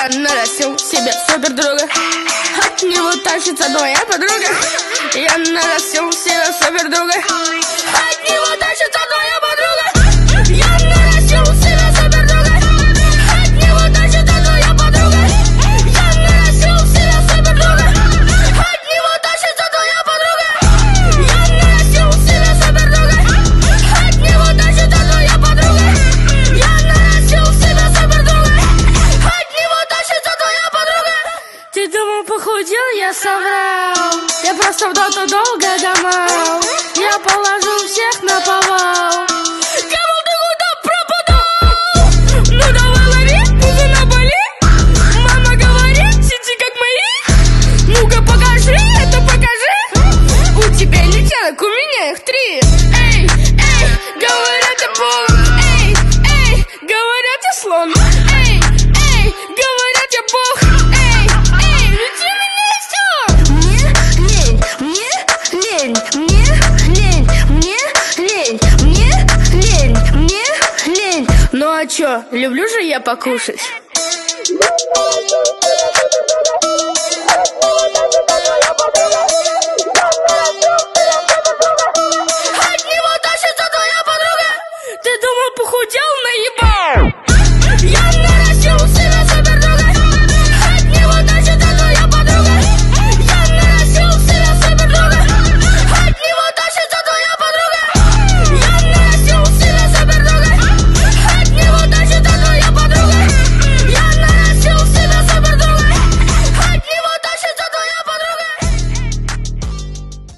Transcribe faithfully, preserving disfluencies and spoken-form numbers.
нарастил себе супер друга, от него тащится моя подруга. Я нарастил себе супер друга, от него тащится моя подруга. Я нарастил себе супер друга, от него тащится моя подруга. Я нарастил себе супер друга, от него тащится моя подруга. Я нарастил себе супер друга, от него тащится моя подруга. Я нарастил себе супер друга, от него тащится твоя подруга. Ты думал, похудел, я соврал. Я просто в доту долго домал. Я положу всех на повал. Кому ты куда пропадал? Ну давай лови, пузо на боли. Мама говорит, сиди как мои. Ну-ка покажи, это покажи. У тебя летелок, у меня их три. Эй, эй, говорят, я полон. Эй, эй, говорят, я слон. Эй, эй, говорят, я бог. Эй, эй, веди меня и всё. Мне лень, мне лень, мне лень, мне лень, мне лень, мне лень. Ну а чё, люблю же я покушать.